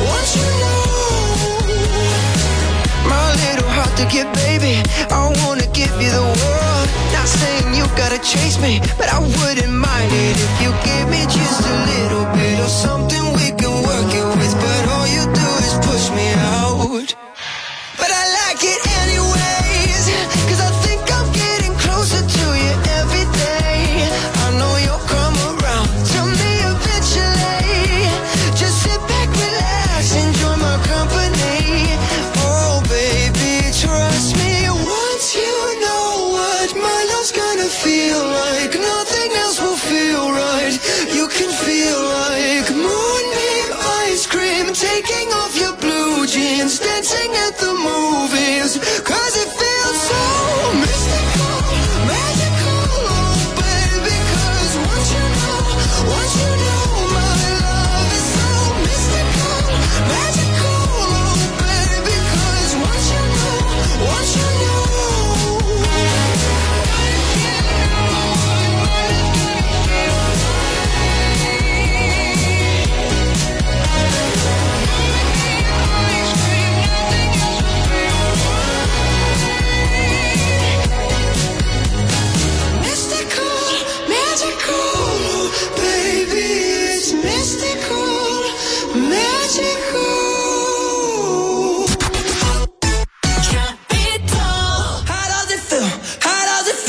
my little heart to get, baby, I wanna give you the world. Not saying you gotta chase me, but I wouldn't mind it if you give me just a little bit of something we can work it with. But all you do is push me out. But I like it anyways, 'cause I think I'm getting closer to you every day. I know you'll come around to me eventually. Just sit back, relax, enjoy my company. Oh baby, trust me. Once you know what my love's gonna feel like, nothing else will feel right. You can feel like moonbeam ice cream, taking off your blue jeans, dancing at the movies, 'cause it feels so mystical, magical, oh baby, 'cause once you know my love is so mystical, magical, oh baby, 'cause once you know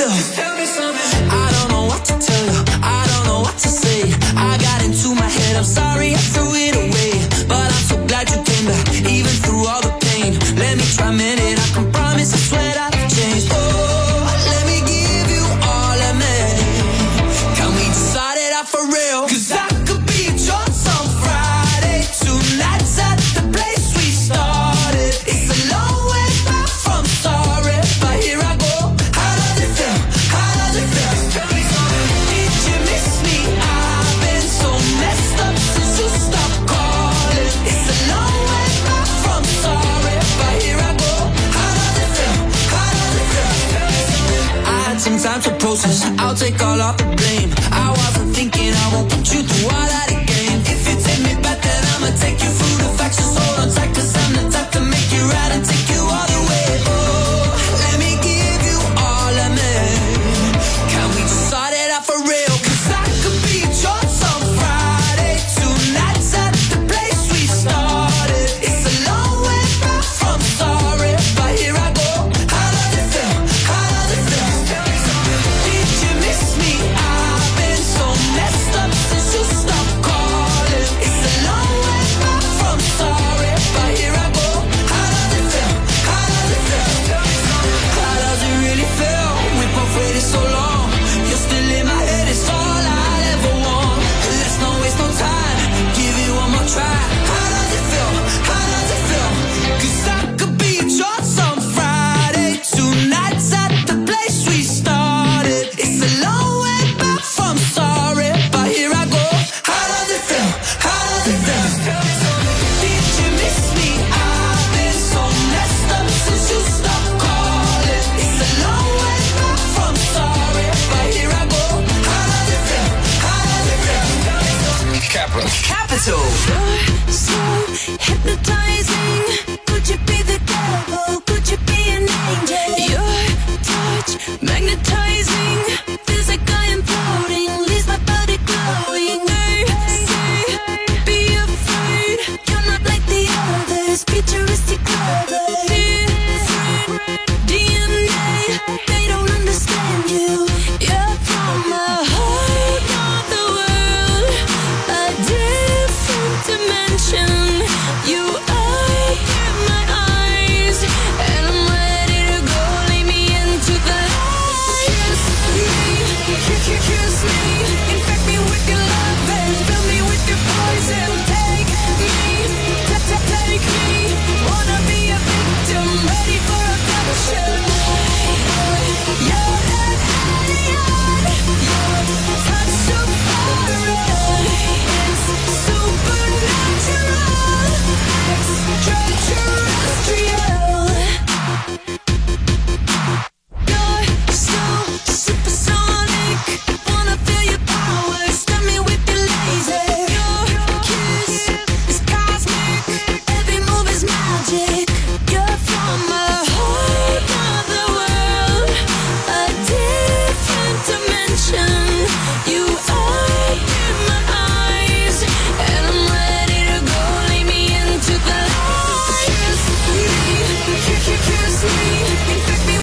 feel? Just tell me something. I don't know what to tell you. I don't know what to say. I got into my head. I'm sorry I threw it away, but I'm so glad you came back, even through all the pain. Let me try a minute. I can promise. I swear that I've changed. Oh, let me give you all of me. Can we decide it out for real? 'Cause I could be yours on Friday. Tonight's at the place we started. It's a long way back from sorry, but here I go. How does it feel? How does it feel? Did you miss me? I've been so messed up since you stopped calling. It's a long way back from sorry, but here I go. How does it feel? How does it feel? I had some time to process. I'll take all of the blame. I wasn't thinking I won't put you through all that again. If you take me back, then I'ma take you through the facts. Just hold on tight, 'cause I'm the type to make you right and take you all the way. Oh, let me give you all of me. Can we just start it out for real? 'Cause I could be yours on Friday. Tonight's at the place we started. It's a long way back from sorry, but here I go. How does it feel? How does it feel? Did you miss me? I've been so messed up since you stopped calling. It's a long way back from sorry, but here I go. How does it feel? How does it feel? How does it really feel? We both waited so long. You're still in my head, it's all I ever want. Let's not waste no time. Give it one more try. How does it feel? How does it feel? 'Cause I could be yours on Friday. Tonight's at the place we started. It's a long way back from sorry, but here I go. How does it feel? How does it feel? Did you miss me? I've been so messed up since you stopped calling. It's a long way back from sorry, but here I go. How does it feel? How does it feel? Capital. Capital. So hypnotized.